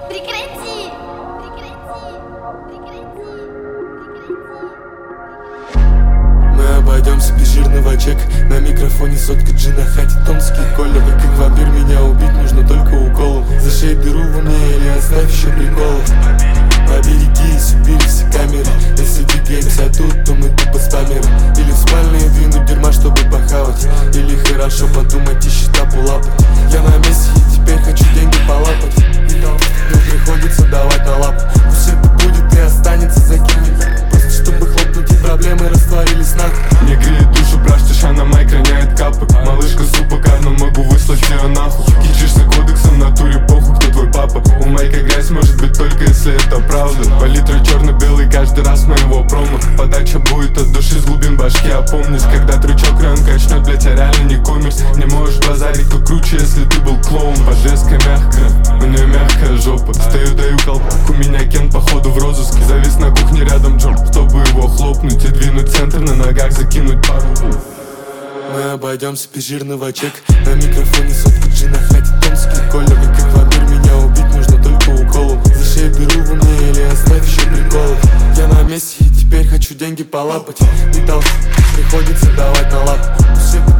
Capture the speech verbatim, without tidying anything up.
Прекрати! Прекрати! Прекрати! Мы обойдемся без жирного чека. На микрофоне сотка джина, хатит томский коля. Как вампир меня убить нужно только уколом. За шею беру во мне или оставь еще приколов. Поберегись, убили все камеры. Если двигаемся тут, то мы тупо спамеры. Или в спальные двинуть дерьма, чтобы похавать. Или хорошо подумать и счета полапать. Я на месте и теперь хочу деньги полапать. Но приходится давать на лап. Пусть это будет и останется за кем-нибудь. Просто чтобы хлопнуть и проблемы растворились нахуй. Не греет душу, брашь, она моя роняет капы. Малышка супер, но могу выслать ее нахуй. Кичишься кодексом, в натуре похуй, кто твой папа. У майка грязь может быть только если это правда. Палитра черно-белый каждый раз моего промо. Подача будет от души с глубин башки. Опомнись, когда трючок район качнет, блять, а реально не коммерс. Не можешь базарить, кто круче, если ты был клоун. Подвеска мягкая, у нее мягкая жопа. Стою, даю колпак, у меня Кен походу в розыске. Завис на кухне рядом Джон, чтобы его хлопнуть и двинуть центр, на ногах закинуть пару. Мы обойдемся без жирного чека. На микрофоне сотка джина, хатит томский коля. Как вампир меня убить нужно только уколом. За шею беру во мне или оставь еще приколов. Я на месте и теперь хочу деньги полапать. Не толк, приходится давать на лап. Пусть это